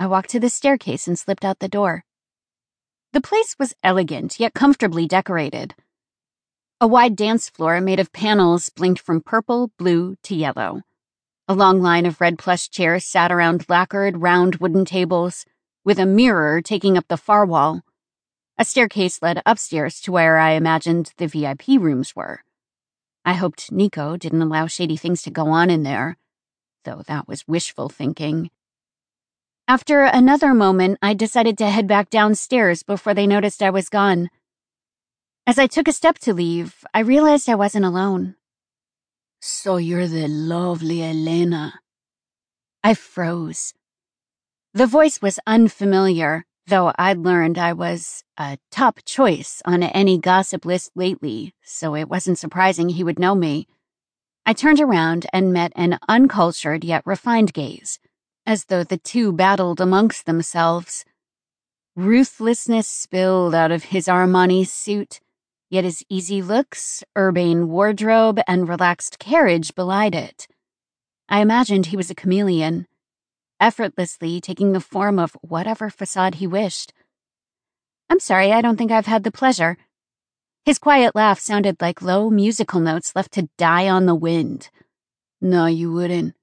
I walked to the staircase and slipped out the door. The place was elegant, yet comfortably decorated. A wide dance floor made of panels blinked from purple, blue, to yellow. A long line of red plush chairs sat around lacquered, round wooden tables, with a mirror taking up the far wall. A staircase led upstairs to where I imagined the VIP rooms were. I hoped Nico didn't allow shady things to go on in there, though that was wishful thinking. After another moment, I decided to head back downstairs before they noticed I was gone. As I took a step to leave, I realized I wasn't alone. So you're the lovely Elena. I froze. The voice was unfamiliar, though I'd learned I was a top choice on any gossip list lately, so it wasn't surprising he would know me. I turned around and met an uncultured yet refined gaze, as though the two battled amongst themselves. Ruthlessness spilled out of his Armani suit, yet his easy looks, urbane wardrobe, and relaxed carriage belied it. I imagined he was a chameleon, effortlessly taking the form of whatever facade he wished. I'm sorry, I don't think I've had the pleasure. His quiet laugh sounded like low musical notes left to die on the wind. No, you wouldn't.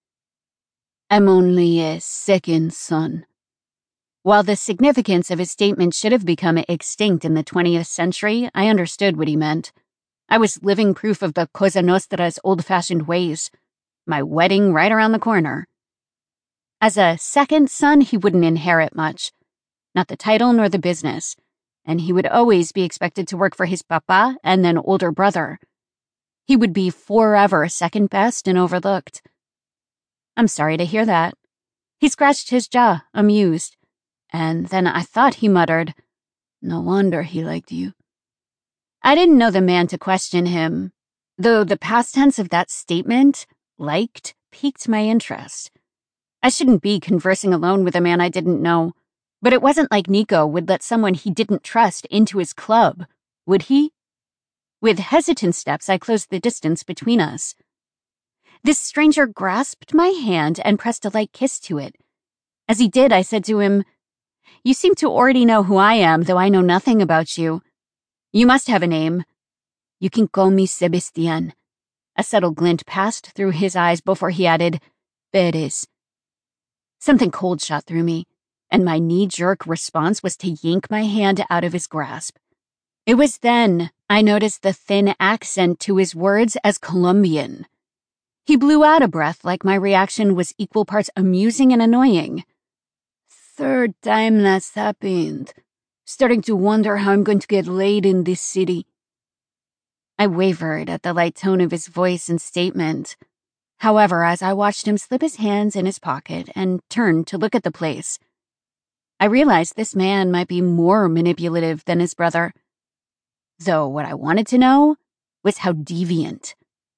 I'm only a second son. While the significance of his statement should have become extinct in the 20th century, I understood what he meant. I was living proof of the Cosa Nostra's old-fashioned ways. My wedding right around the corner. As a second son, he wouldn't inherit much. Not the title nor the business. And he would always be expected to work for his papa and then older brother. He would be forever second best and overlooked. I'm sorry to hear that. He scratched his jaw, amused. And then I thought he muttered, No wonder he liked you. I didn't know the man to question him, though the past tense of that statement, liked, piqued my interest. I shouldn't be conversing alone with a man I didn't know, but it wasn't like Nico would let someone he didn't trust into his club, would he? With hesitant steps, I closed the distance between us. This stranger grasped my hand and pressed a light kiss to it. As he did, I said to him, You seem to already know who I am, though I know nothing about you. You must have a name. You can call me Sebastian. A subtle glint passed through his eyes before he added, Perez. Something cold shot through me, and my knee-jerk response was to yank my hand out of his grasp. It was then I noticed the thin accent to his words as Colombian. He blew out a breath like my reaction was equal parts amusing and annoying. Third time that's happened. Starting to wonder how I'm going to get laid in this city. I wavered at the light tone of his voice and statement. However, as I watched him slip his hands in his pocket and turn to look at the place, I realized this man might be more manipulative than his brother. Though what I wanted to know was how deviant.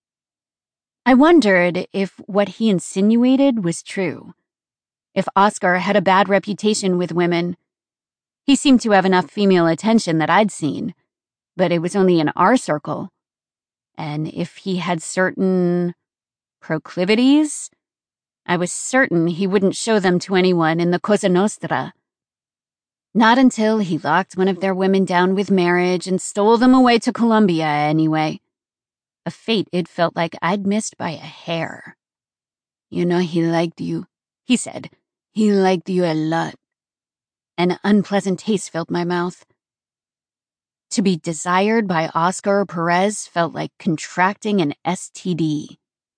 I wondered if what he insinuated was true. If Oscar had a bad reputation with women. He seemed to have enough female attention that I'd seen, but it was only in our circle. And if he had certain proclivities, I was certain he wouldn't show them to anyone in the Cosa Nostra. Not until he locked one of their women down with marriage and stole them away to Colombia, anyway. A fate it felt like I'd missed by a hair. You know he liked you, he said. He liked you a lot. An unpleasant taste filled my mouth. To be desired by Oscar Perez felt like contracting an STD.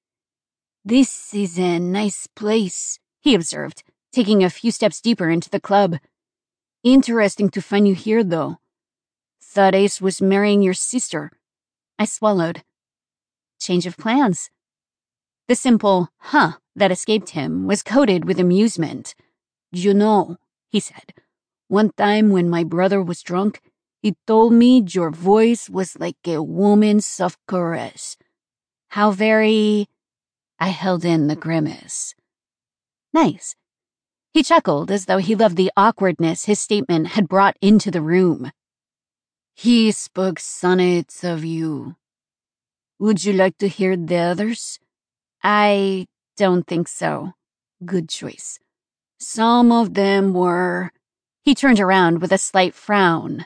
This is a nice place, he observed, taking a few steps deeper into the club. Interesting to find you here, though. Thought Ace was marrying your sister. I swallowed. Change of plans. The simple, huh, that escaped him was coated with amusement. You know, he said, one time when my brother was drunk, he told me your voice was like a woman's soft caress. How very... I held in the grimace. Nice. He chuckled as though he loved the awkwardness his statement had brought into the room. He spoke sonnets of you. Would you like to hear the others? I don't think so. Good choice. Some of them were, he turned around with a slight frown,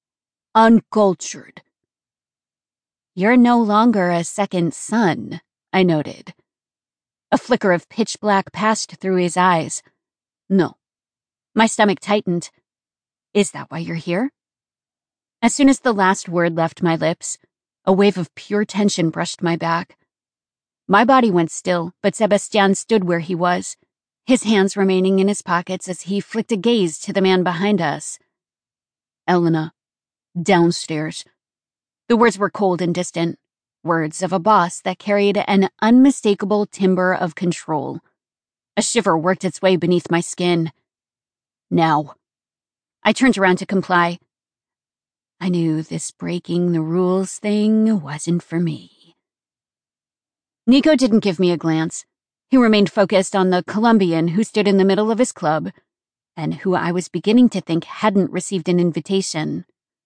uncultured. You're no longer a second son, I noted. A flicker of pitch black passed through his eyes. No. My stomach tightened. Is that why you're here? As soon as the last word left my lips, a wave of pure tension brushed my back. My body went still, but Sebastian stood where he was, his hands remaining in his pockets as he flicked a gaze to the man behind us. Elena, downstairs. The words were cold and distant, words of a boss that carried an unmistakable timbre of control. A shiver worked its way beneath my skin. Now. I turned around to comply. I knew this breaking the rules thing wasn't for me. Nico didn't give me a glance. He remained focused on the Colombian who stood in the middle of his club, and who I was beginning to think hadn't received an invitation.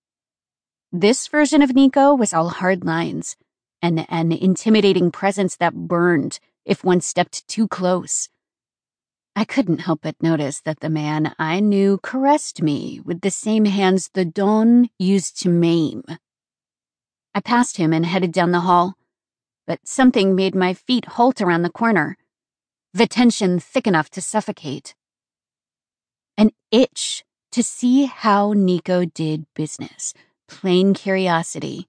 This version of Nico was all hard lines, and an intimidating presence that burned if one stepped too close. I couldn't help but notice that the man I knew caressed me with the same hands the Don used to maim. I passed him and headed down the hall, but something made my feet halt around the corner, the tension thick enough to suffocate. An itch to see how Nico did business, plain curiosity.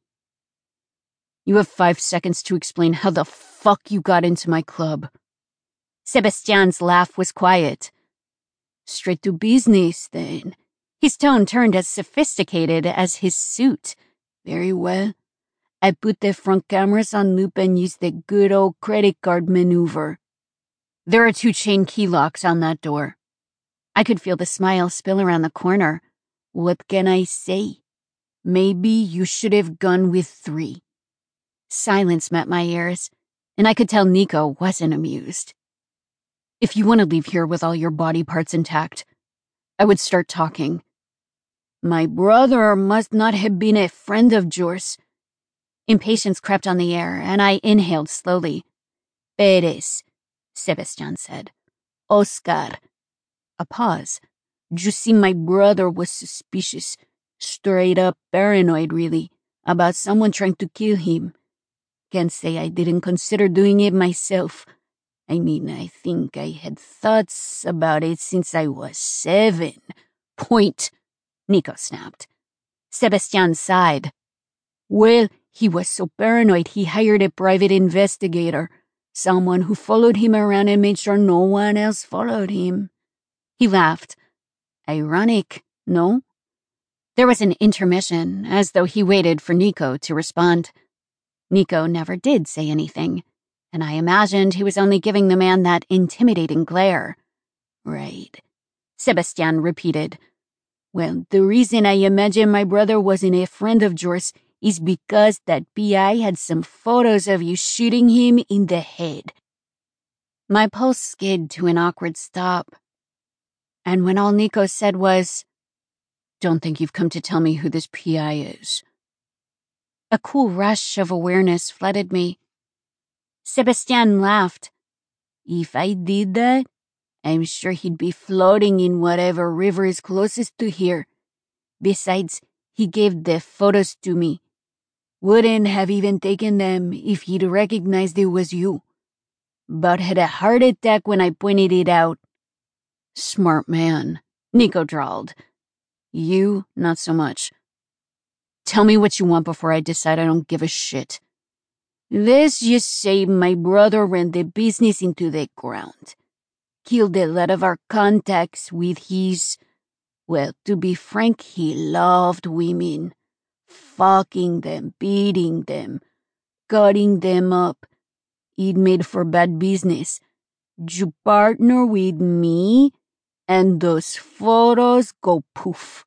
You have 5 seconds to explain how the fuck you got into my club. Sebastian's laugh was quiet. Straight to business, then. His tone turned as sophisticated as his suit. Very well. I put the front cameras on loop and used the good old credit card maneuver. There are 2 chain key locks on that door. I could feel the smile spill around the corner. What can I say? Maybe you should have gone with 3. Silence met my ears, and I could tell Nico wasn't amused. If you want to leave here with all your body parts intact, I would start talking. My brother must not have been a friend of yours. Impatience crept on the air, and I inhaled slowly. Pérez, Sebastian said. Oscar. A pause. You see, my brother was suspicious, straight up paranoid, really, about someone trying to kill him. Can't say I didn't consider doing it myself. I mean, I think I had thoughts about it since I was 7. Point, Nico snapped. Sebastian sighed. Well, he was so paranoid he hired a private investigator, someone who followed him around and made sure no one else followed him. He laughed. Ironic, no? There was an intermission, as though he waited for Nico to respond. Nico never did say anything, and I imagined he was only giving the man that intimidating glare. Right, Sebastian repeated. Well, the reason I imagine my brother wasn't a friend of yours is because that PI had some photos of you shooting him in the head. My pulse skid to an awkward stop. And when all Nico said was, Don't think you've come to tell me who this PI is. A cool rush of awareness flooded me. Sebastian laughed. If I did that, I'm sure he'd be floating in whatever river is closest to here. Besides, he gave the photos to me. Wouldn't have even taken them if he'd recognized it was you. But had a heart attack when I pointed it out. Smart man, Nico drawled. You, not so much. Tell me what you want before I decide I don't give a shit. Let's just say my brother ran the business into the ground. Killed a lot of our contacts with his... Well, to be frank, he loved women. Fucking them, beating them, cutting them up. It made for bad business. You partner with me, and those photos go poof.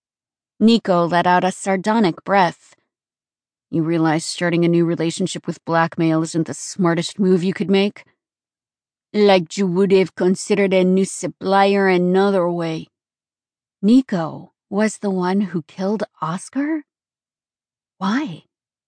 Nico let out a sardonic breath. You realize starting a new relationship with blackmail isn't the smartest move you could make? Like you would have considered a new supplier another way. Nico was the one who killed Oscar? Why?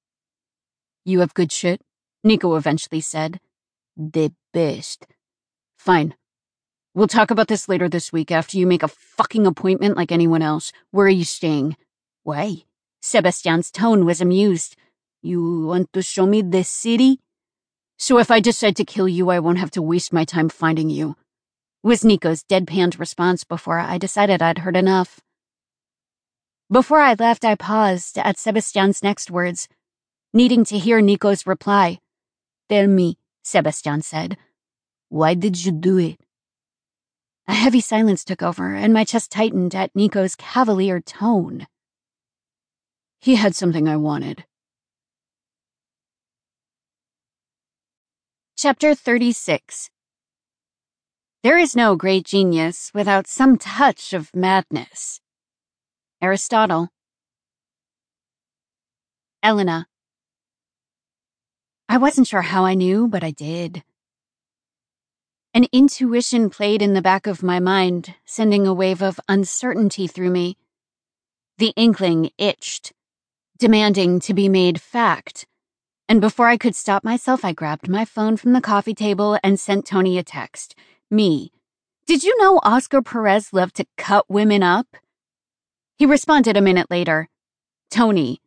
You have good shit, Nico eventually said. The best. Fine. We'll talk about this later this week after you make a fucking appointment like anyone else. Where are you staying? Why? Sebastian's tone was amused. You want to show me the city? So if I decide to kill you, I won't have to waste my time finding you, was Nico's deadpanned response before I decided I'd heard enough. Before I left, I paused at Sebastian's next words, needing to hear Nico's reply. Tell me, Sebastian said. Why did you do it? A heavy silence took over, and my chest tightened at Nico's cavalier tone. He had something I wanted. Chapter 36. There is no great genius without some touch of madness. Aristotle. Elena. I wasn't sure how I knew, but I did. An intuition played in the back of my mind, sending a wave of uncertainty through me. The inkling itched, demanding to be made fact. And before I could stop myself, I grabbed my phone from the coffee table and sent Tony a text. Me. Did you know Oscar Perez loved to cut women up? He responded a minute later. Tony.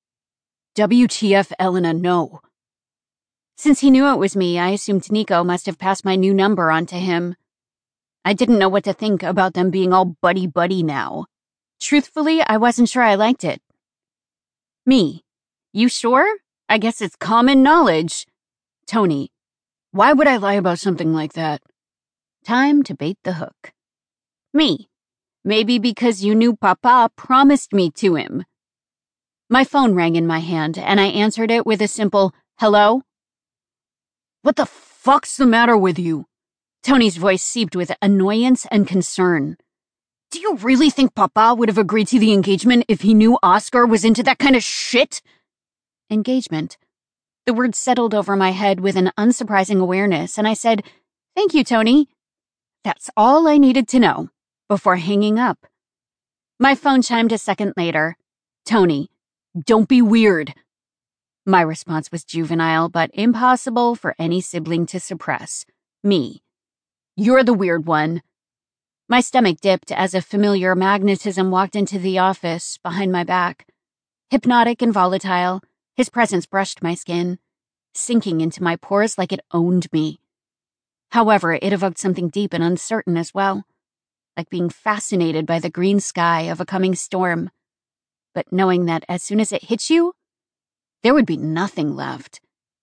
WTF, Elena, no. Since he knew it was me, I assumed Nico must have passed my new number on to him. I didn't know what to think about them being all buddy-buddy now. Truthfully, I wasn't sure I liked it. Me. You sure? I guess it's common knowledge. Tony. Why would I lie about something like that? Time to bait the hook. Me. Maybe because you knew Papa promised me to him. My phone rang in my hand, and I answered it with a simple, hello? What the fuck's the matter with you? Tony's voice seeped with annoyance and concern. Do you really think Papa would have agreed to the engagement if he knew Oscar was into that kind of shit? Engagement. The word settled over my head with an unsurprising awareness, and I said, thank you, Tony. That's all I needed to know, before hanging up. My phone chimed a second later. Tony, don't be weird. My response was juvenile, but impossible for any sibling to suppress. Me. You're the weird one. My stomach dipped as a familiar magnetism walked into the office behind my back. Hypnotic and volatile, his presence brushed my skin, sinking into my pores like it owned me. However, it evoked something deep and uncertain as well, like being fascinated by the green sky of a coming storm, but knowing that as soon as it hit you, there would be nothing left.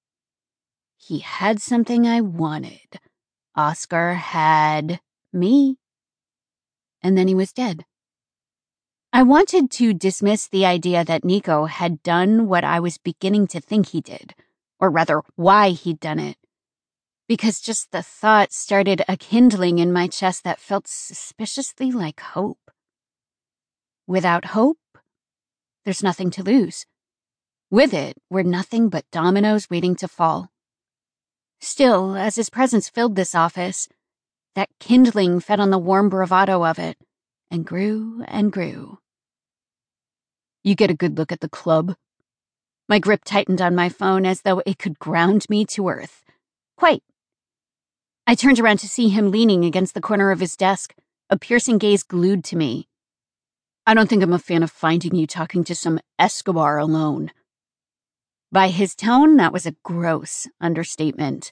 He had something I wanted. Oscar had me. And then he was dead. I wanted to dismiss the idea that Nico had done what I was beginning to think he did, or rather, why he'd done it. Because just the thought started a kindling in my chest that felt suspiciously like hope. Without hope, there's nothing to lose. With it were nothing but dominoes waiting to fall. Still, as his presence filled this office, that kindling fed on the warm bravado of it, and grew and grew. You get a good look at the club? My grip tightened on my phone as though it could ground me to earth. Quite. I turned around to see him leaning against the corner of his desk, a piercing gaze glued to me. I don't think I'm a fan of finding you talking to some Escobar alone. By his tone, that was a gross understatement.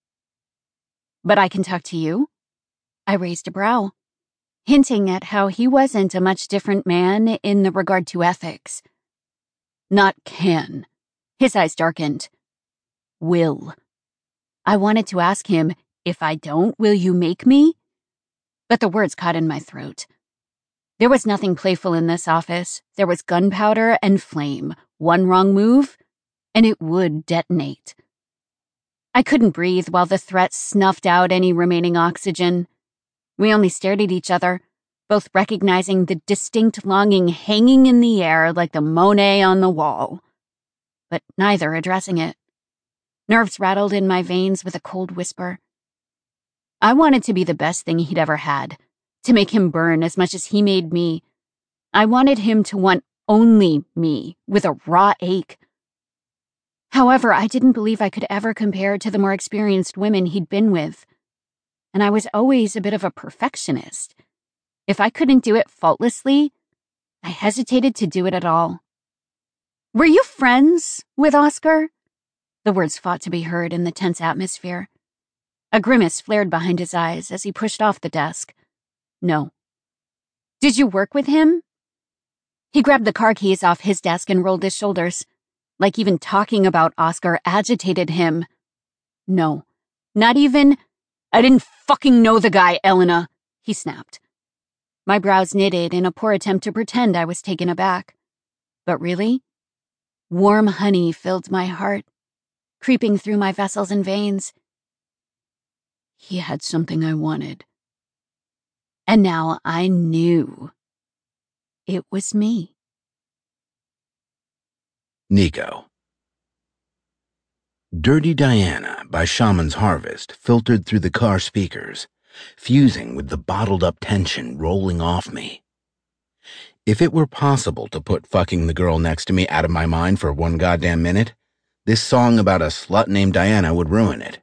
But I can talk to you? I raised a brow, hinting at how he wasn't a much different man in the regard to ethics. Not can. His eyes darkened. Will. I wanted to ask him, if I don't, will you make me? But the words caught in my throat. There was nothing playful in this office. There was gunpowder and flame. One wrong move, and it would detonate. I couldn't breathe while the threat snuffed out any remaining oxygen. We only stared at each other, both recognizing the distinct longing hanging in the air like the Monet on the wall, but neither addressing it. Nerves rattled in my veins with a cold whisper. I wanted to be the best thing he'd ever had, to make him burn as much as he made me. I wanted him to want only me, with a raw ache. However, I didn't believe I could ever compare to the more experienced women he'd been with. and I was always a bit of a perfectionist. If I couldn't do it faultlessly, I hesitated to do it at all. "Were you friends with Oscar?" The words fought to be heard in the tense atmosphere. A grimace flared behind his eyes as he pushed off the desk. "No." "Did you work with him?" He grabbed the car keys off his desk and rolled his shoulders. Like even talking about Oscar agitated him. "No. Not even—" "I didn't fucking know the guy, Elena," he snapped. My brows knitted in a poor attempt to pretend I was taken aback. But really? Warm honey filled my heart, creeping through my vessels and veins. He had something I wanted. And now I knew. It was me. Nico. Dirty Diana by Shaman's Harvest filtered through the car speakers, fusing with the bottled-up tension rolling off me. If it were possible to put fucking the girl next to me out of my mind for one goddamn minute, this song about a slut named Diana would ruin it.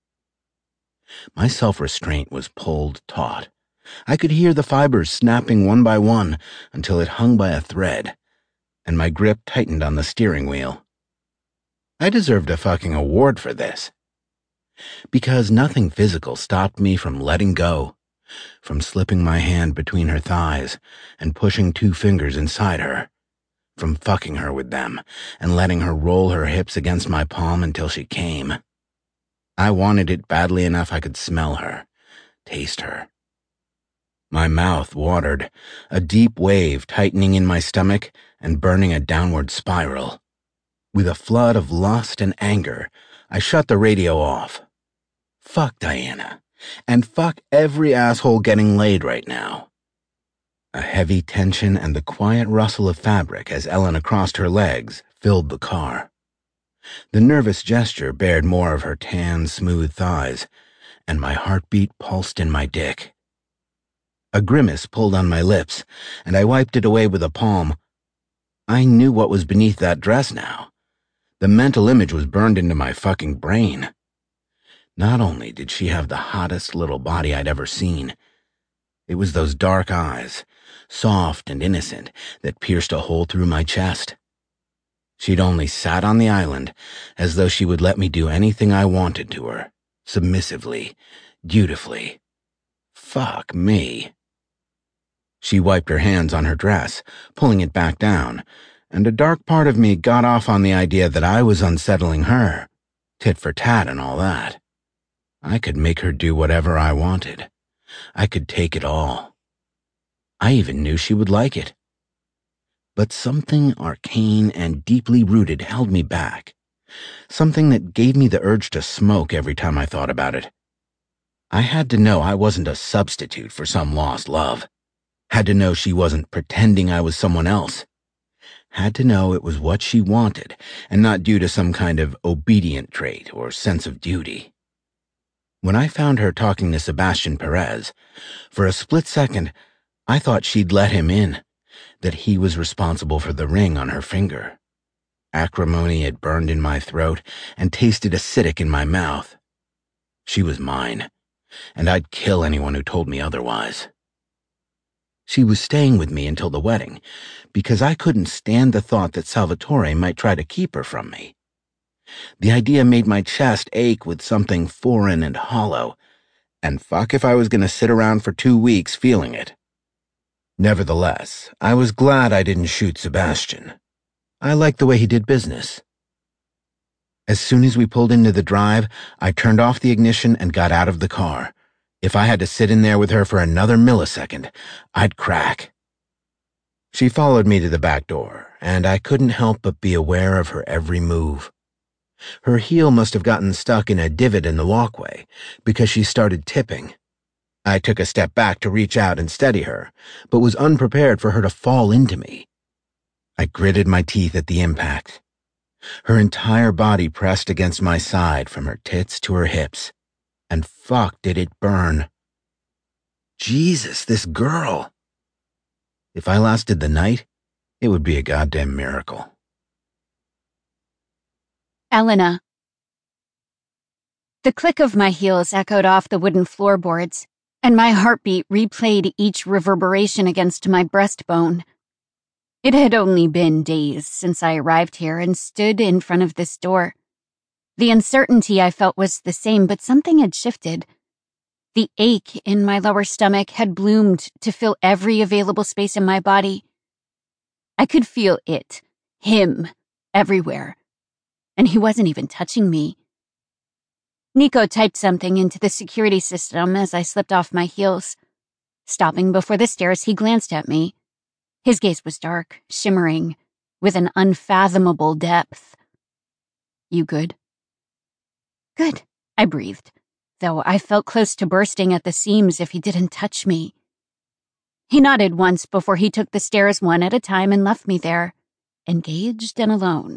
My self-restraint was pulled taut. I could hear the fibers snapping one by one until it hung by a thread, and my grip tightened on the steering wheel. I deserved a fucking award for this. Because nothing physical stopped me from letting go, from slipping my hand between her thighs and pushing 2 fingers inside her, from fucking her with them and letting her roll her hips against my palm until she came. I wanted it badly enough I could smell her, taste her. My mouth watered, a deep wave tightening in my stomach and burning a downward spiral. With a flood of lust and anger, I shut the radio off. Fuck Diana, and fuck every asshole getting laid right now. A heavy tension and the quiet rustle of fabric as Elena crossed her legs filled the car. The nervous gesture bared more of her tan, smooth thighs, and my heartbeat pulsed in my dick. A grimace pulled on my lips, and I wiped it away with a palm. I knew what was beneath that dress now. The mental image was burned into my fucking brain. Not only did she have the hottest little body I'd ever seen, it was those dark eyes, soft and innocent, that pierced a hole through my chest. She'd only sat on the island as though she would let me do anything I wanted to her, submissively, dutifully. Fuck me. She wiped her hands on her dress, pulling it back down, and a dark part of me got off on the idea that I was unsettling her, tit for tat and all that. I could make her do whatever I wanted. I could take it all. I even knew she would like it. But something arcane and deeply rooted held me back. Something that gave me the urge to smoke every time I thought about it. I had to know I wasn't a substitute for some lost love. Had to know she wasn't pretending I was someone else. Had to know it was what she wanted and not due to some kind of obedient trait or sense of duty. When I found her talking to Sebastian Perez, for a split second, I thought she'd let him in, that he was responsible for the ring on her finger. Acrimony had burned in my throat and tasted acidic in my mouth. She was mine, and I'd kill anyone who told me otherwise. She was staying with me until the wedding, because I couldn't stand the thought that Salvatore might try to keep her from me. The idea made my chest ache with something foreign and hollow, and fuck if I was going to sit around for 2 weeks feeling it. Nevertheless, I was glad I didn't shoot Sebastian. I liked the way he did business. As soon as we pulled into the drive, I turned off the ignition and got out of the car. If I had to sit in there with her for another millisecond, I'd crack. She followed me to the back door, and I couldn't help but be aware of her every move. Her heel must have gotten stuck in a divot in the walkway, because she started tipping. I took a step back to reach out and steady her, but was unprepared for her to fall into me. I gritted my teeth at the impact. Her entire body pressed against my side from her tits to her hips, and fuck did it burn. Jesus, this girl. If I lasted the night, it would be a goddamn miracle. Elena. The click of my heels echoed off the wooden floorboards, and my heartbeat replayed each reverberation against my breastbone. It had only been days since I arrived here and stood in front of this door. The uncertainty I felt was the same, but something had shifted. The ache in my lower stomach had bloomed to fill every available space in my body. I could feel it, him, everywhere. And he wasn't even touching me. Nico typed something into the security system as I slipped off my heels. Stopping before the stairs, he glanced at me. His gaze was dark, shimmering, with an unfathomable depth. "You good?" "Good," I breathed, though I felt close to bursting at the seams if he didn't touch me. He nodded once before he took the stairs one at a time and left me there, engaged and alone.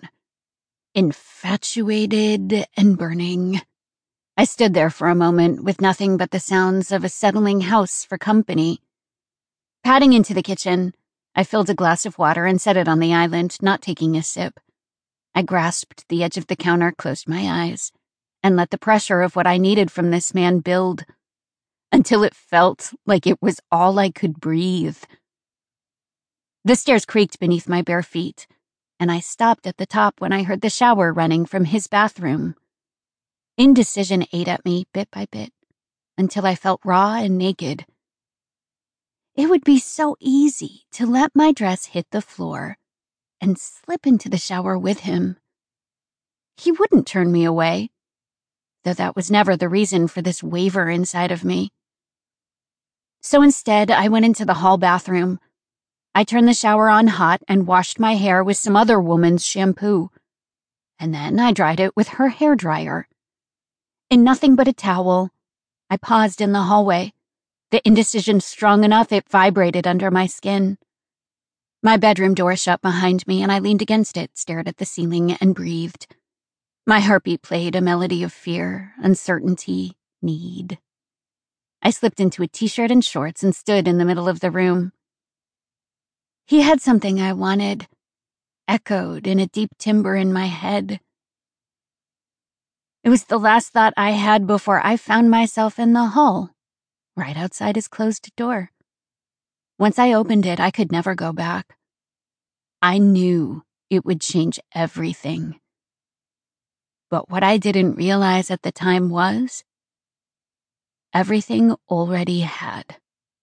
Infatuated and burning. I stood there for a moment with nothing but the sounds of a settling house for company. Padding into the kitchen, I filled a glass of water and set it on the island, not taking a sip. I grasped the edge of the counter, closed my eyes, and let the pressure of what I needed from this man build, until it felt like it was all I could breathe. The stairs creaked beneath my bare feet, and I stopped at the top when I heard the shower running from his bathroom. Indecision ate at me bit by bit, until I felt raw and naked. It would be so easy to let my dress hit the floor and slip into the shower with him. He wouldn't turn me away, though that was never the reason for this waver inside of me. So instead, I went into the hall bathroom. I turned the shower on hot and washed my hair with some other woman's shampoo. And then I dried it with her hairdryer. In nothing but a towel, I paused in the hallway, the indecision strong enough it vibrated under my skin. My bedroom door shut behind me, and I leaned against it, stared at the ceiling, and breathed. My heartbeat played a melody of fear, uncertainty, need. I slipped into a t-shirt and shorts and stood in the middle of the room. He had something I wanted, echoed in a deep timbre in my head. It was the last thought I had before I found myself in the hall, right outside his closed door. Once I opened it, I could never go back. I knew it would change everything. But what I didn't realize at the time was, everything already had.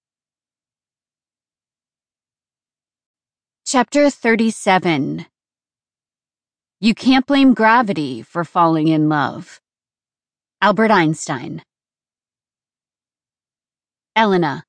Chapter 37. You can't blame gravity for falling in love. Albert Einstein. Elena.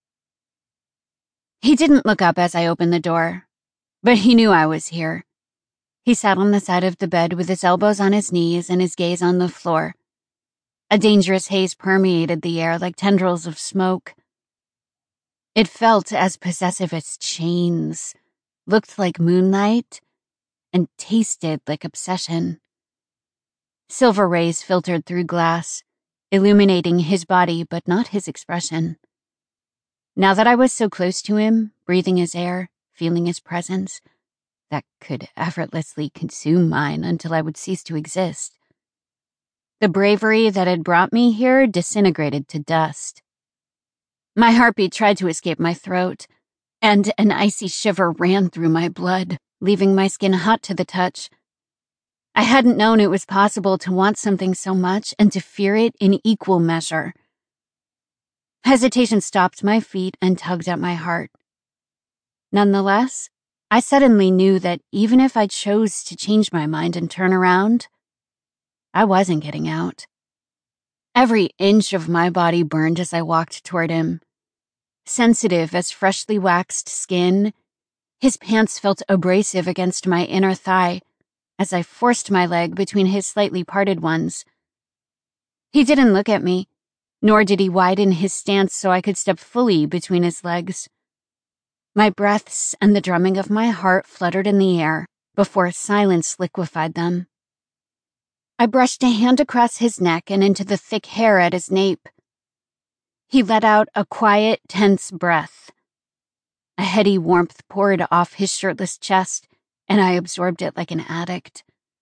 He didn't look up as I opened the door, but he knew I was here. He sat on the side of the bed with his elbows on his knees and his gaze on the floor. A dangerous haze permeated the air like tendrils of smoke. It felt as possessive as chains, looked like moonlight, and tasted like obsession. Silver rays filtered through glass, illuminating his body but not his expression. Now that I was so close to him, breathing his air, feeling his presence, that could effortlessly consume mine until I would cease to exist. The bravery that had brought me here disintegrated to dust. My heartbeat tried to escape my throat, and an icy shiver ran through my blood, leaving my skin hot to the touch. I hadn't known it was possible to want something so much and to fear it in equal measure. Hesitation stopped my feet and tugged at my heart. Nonetheless, I suddenly knew that even if I chose to change my mind and turn around, I wasn't getting out. Every inch of my body burned as I walked toward him. Sensitive as freshly waxed skin, his pants felt abrasive against my inner thigh as I forced my leg between his slightly parted ones. He didn't look at me, nor did he widen his stance so I could step fully between his legs. My breaths and the drumming of my heart fluttered in the air before silence liquefied them. I brushed a hand across his neck and into the thick hair at his nape. He let out a quiet, tense breath. A heady warmth poured off his shirtless chest, and I absorbed it like an addict.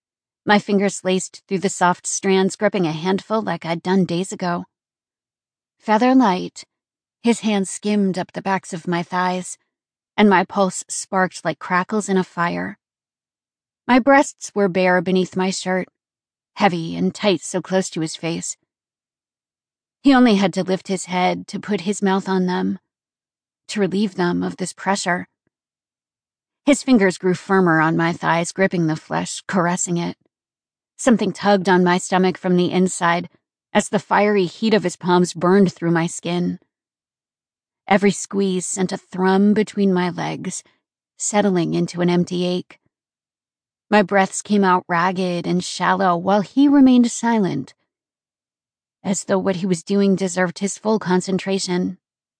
My fingers laced through the soft strands, gripping a handful like I'd done days ago. Feather light, his hand skimmed up the backs of my thighs, and my pulse sparked like crackles in a fire. My breasts were bare beneath my shirt, heavy and tight so close to his face. He only had to lift his head to put his mouth on them, to relieve them of this pressure. His fingers grew firmer on my thighs, gripping the flesh, caressing it. Something tugged on my stomach from the inside as the fiery heat of his palms burned through my skin. Every squeeze sent a thrum between my legs, settling into an empty ache. My breaths came out ragged and shallow while he remained silent, as though what he was doing deserved his full concentration.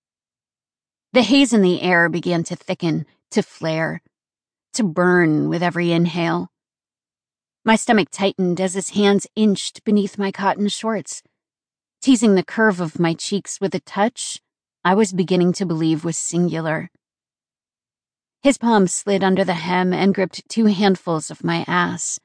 The haze in the air began to thicken, to flare, to burn with every inhale. My stomach tightened as his hands inched beneath my cotton shorts, teasing the curve of my cheeks with a touch I was beginning to believe was singular. His palms slid under the hem and gripped 2 handfuls of my ass.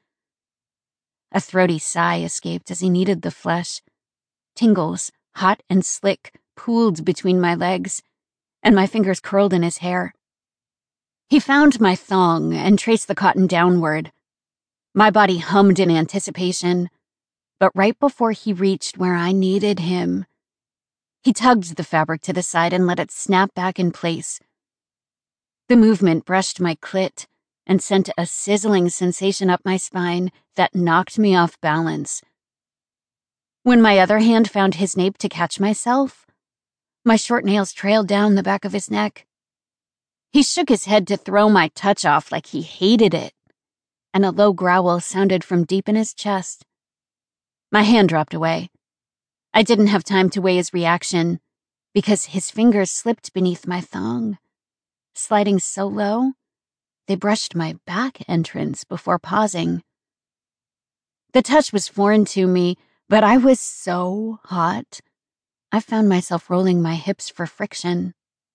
A throaty sigh escaped as he kneaded the flesh. Tingles, hot and slick, pooled between my legs, and my fingers curled in his hair. He found my thong and traced the cotton downward. My body hummed in anticipation, but right before he reached where I needed him, he tugged the fabric to the side and let it snap back in place. The movement brushed my clit and sent a sizzling sensation up my spine that knocked me off balance. When my other hand found his nape to catch myself, my short nails trailed down the back of his neck. He shook his head to throw my touch off like he hated it, and a low growl sounded from deep in his chest. My hand dropped away. I didn't have time to weigh his reaction because his fingers slipped beneath my thong, sliding so low they brushed my back entrance before pausing. The touch was foreign to me, but I was so hot, I found myself rolling my hips for friction.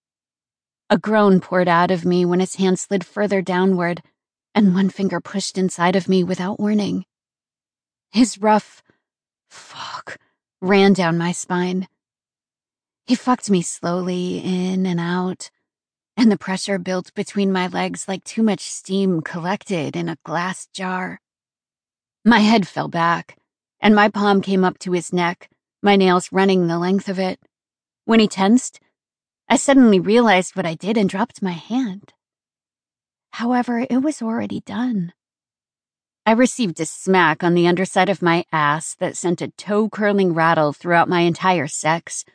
A groan poured out of me when his hand slid further downward, and one finger pushed inside of me without warning. His rough fuck ran down my spine. He fucked me slowly in and out, and the pressure built between my legs like too much steam collected in a glass jar. My head fell back, and my palm came up to his neck, my nails running the length of it. When he tensed, I suddenly realized what I did and dropped my hand. However, it was already done. I received a smack on the underside of my ass that sent a toe-curling rattle throughout my entire sex.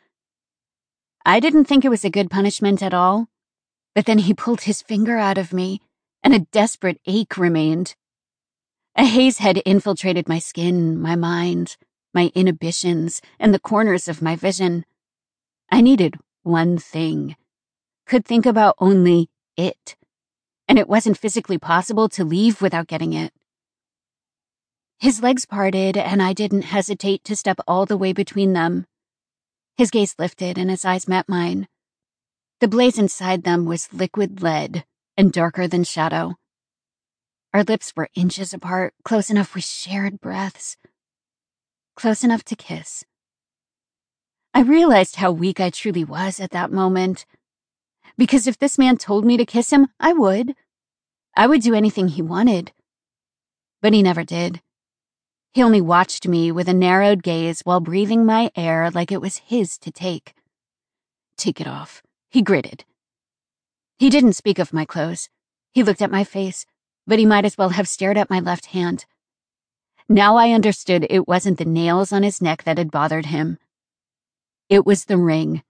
I didn't think it was a good punishment at all, but then he pulled his finger out of me, and a desperate ache remained. A haze had infiltrated my skin, my mind, my inhibitions, and the corners of my vision. I needed one thing, could think about only it, and it wasn't physically possible to leave without getting it. His legs parted, and I didn't hesitate to step all the way between them. His gaze lifted, and his eyes met mine. The blaze inside them was liquid lead and darker than shadow. Our lips were inches apart, close enough we shared breaths, close enough to kiss. I realized how weak I truly was at that moment, because if this man told me to kiss him, I would. I would do anything he wanted. But he never did. He only watched me with a narrowed gaze while breathing my air like it was his to take. Take it off, he gritted. He didn't speak of my clothes. He looked at my face, but he might as well have stared at my left hand. Now I understood it wasn't the nails on his neck that had bothered him. It was the ring.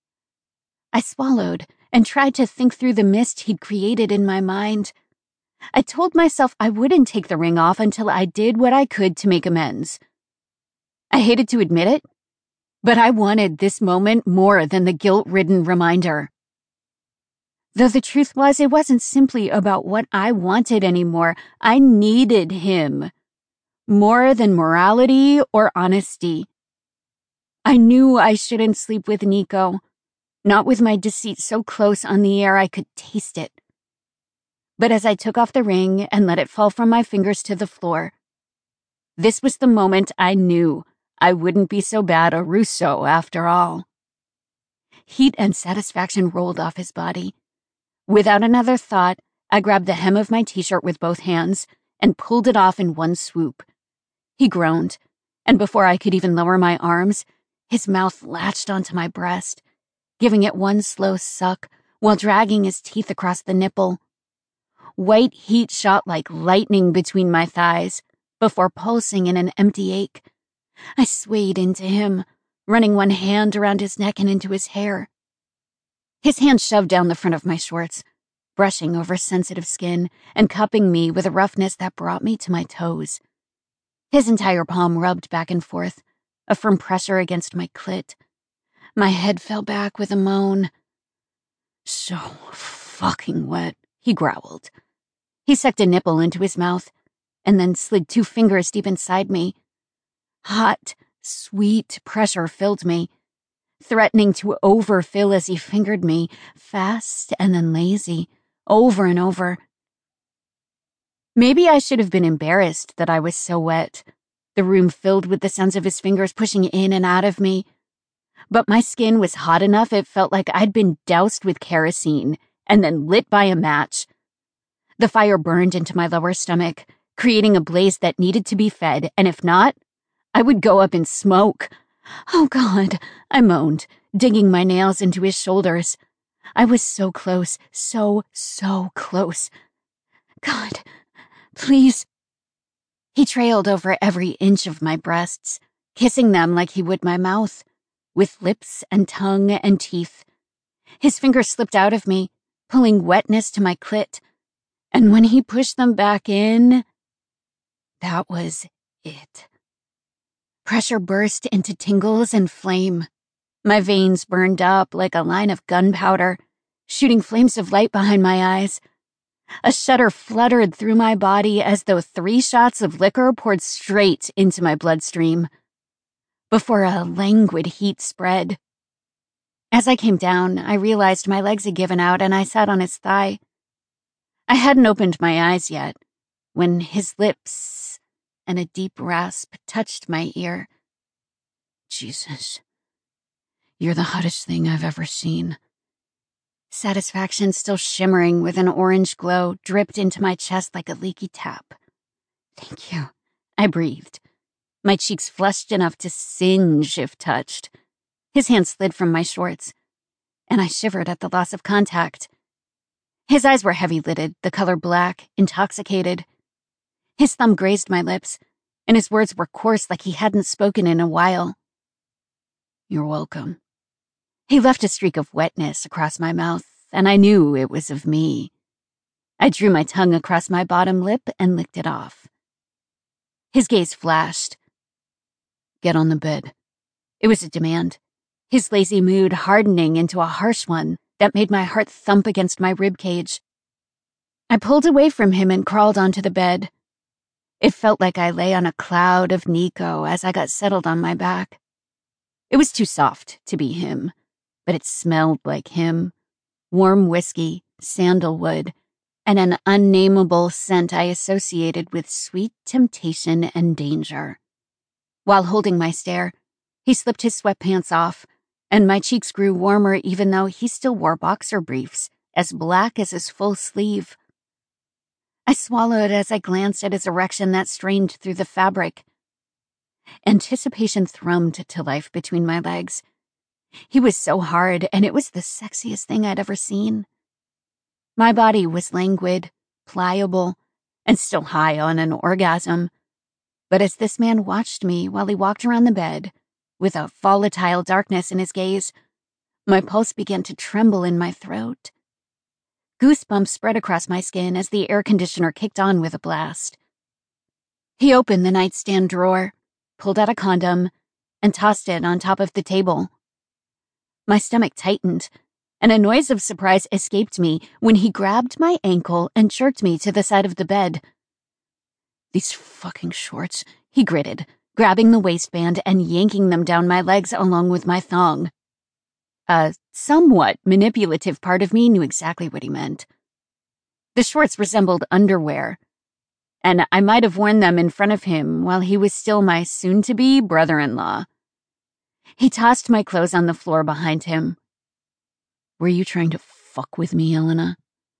I swallowed and tried to think through the mist he'd created in my mind. I told myself I wouldn't take the ring off until I did what I could to make amends. I hated to admit it, but I wanted this moment more than the guilt-ridden reminder. Though the truth was, it wasn't simply about what I wanted anymore. I needed him, more than morality or honesty. I knew I shouldn't sleep with Nico, not with my deceit so close on the air I could taste it. But as I took off the ring and let it fall from my fingers to the floor, This was the moment I knew I wouldn't be so bad a Russo after all. Heat and satisfaction rolled off his body. Without another thought, I grabbed the hem of my t-shirt with both hands and pulled it off in one swoop. He groaned, and before I could even lower my arms, his mouth latched onto my breast, giving it one slow suck while dragging his teeth across the nipple. White heat shot like lightning between my thighs before pulsing in an empty ache. I swayed into him, running one hand around his neck and into his hair. His hand shoved down the front of my shorts, brushing over sensitive skin and cupping me with a roughness that brought me to my toes. His entire palm rubbed back and forth, a firm pressure against my clit. My head fell back with a moan. "So fucking wet," he growled. He sucked a nipple into his mouth and then slid 2 fingers deep inside me. Hot, sweet pressure filled me, threatening to overfill as he fingered me, fast and then lazy, over and over. Maybe I should have been embarrassed that I was so wet, the room filled with the sounds of his fingers pushing in and out of me. But my skin was hot enough it felt like I'd been doused with kerosene and then lit by a match. The fire burned into my lower stomach, creating a blaze that needed to be fed, and if not, I would go up in smoke. "Oh, God," I moaned, digging my nails into his shoulders. I was so close, so close. "God, please." He trailed over every inch of my breasts, kissing them like he would my mouth, with lips and tongue and teeth. His fingers slipped out of me, pulling wetness to my clit, and when he pushed them back in, that was it. Pressure burst into tingles and flame. My veins burned up like a line of gunpowder, shooting flames of light behind my eyes. A shudder fluttered through my body as though 3 shots of liquor poured straight into my bloodstream, before a languid heat spread. As I came down, I realized my legs had given out and I sat on his thigh. I hadn't opened my eyes yet when his lips and a deep rasp touched my ear. "Jesus, you're the hottest thing I've ever seen." Satisfaction, still shimmering with an orange glow, dripped into my chest like a leaky tap. "Thank you," I breathed. My cheeks flushed enough to singe if touched. His hand slid from my shorts, and I shivered at the loss of contact. His eyes were heavy-lidded, the color black, intoxicated. His thumb grazed my lips, and his words were coarse like he hadn't spoken in a while. "You're welcome." He left a streak of wetness across my mouth, and I knew it was of me. I drew my tongue across my bottom lip and licked it off. His gaze flashed. "Get on the bed." It was a demand, his lazy mood hardening into a harsh one that made my heart thump against my ribcage. I pulled away from him and crawled onto the bed. It felt like I lay on a cloud of Nico as I got settled on my back. It was too soft to be him, but it smelled like him. Warm whiskey, sandalwood, and an unnameable scent I associated with sweet temptation and danger. While holding my stare, he slipped his sweatpants off, and my cheeks grew warmer even though he still wore boxer briefs, as black as his full sleeve. I swallowed as I glanced at his erection that strained through the fabric. Anticipation thrummed to life between my legs. He was so hard, and it was the sexiest thing I'd ever seen. My body was languid, pliable, and still high on an orgasm. But as this man watched me while he walked around the bed, with a volatile darkness in his gaze, my pulse began to tremble in my throat. Goosebumps spread across my skin as the air conditioner kicked on with a blast. He opened the nightstand drawer, pulled out a condom, and tossed it on top of the table. My stomach tightened, and a noise of surprise escaped me when he grabbed my ankle and jerked me to the side of the bed. "These fucking shorts," he gritted, grabbing the waistband and yanking them down my legs along with my thong. A somewhat manipulative part of me knew exactly what he meant. The shorts resembled underwear. and I might have worn them in front of him while he was still my soon-to-be brother-in-law. He tossed my clothes on the floor behind him. Were you trying to fuck with me, Elena?